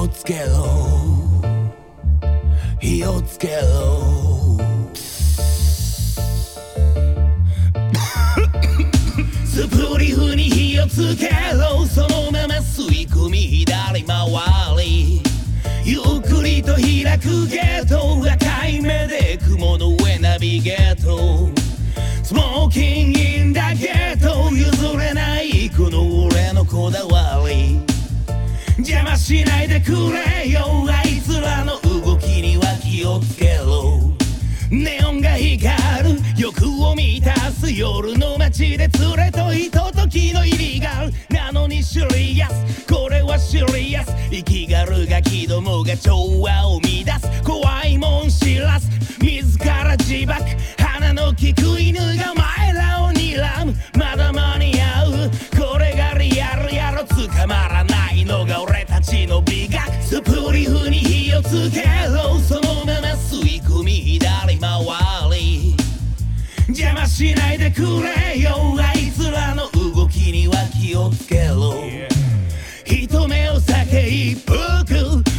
をつけろ火をつけろスプリフに火をつけろそのまま吸い込み左回りゆっくりと開くゲート赤い目で雲の上ナビゲートスモーキングインダゲート譲れないこの俺のこだわり邪魔しないでくれよあいつらの動きには気をつけろネオンが光る欲を満たす夜の街で連れとひとときのイリガルなのにシリアスこれはシリアス生きがるガキどもが調和を乱す怖いもん知らす自ら自爆鼻の利く犬がお前らを睨むまだ間に合うこれがリアルやろ捕まらないのが俺たちの美学スプリフに火をつけろそのまま吸い込み左回り邪魔しないでくれよあいつらの動きには気をつけろ人目を避け一服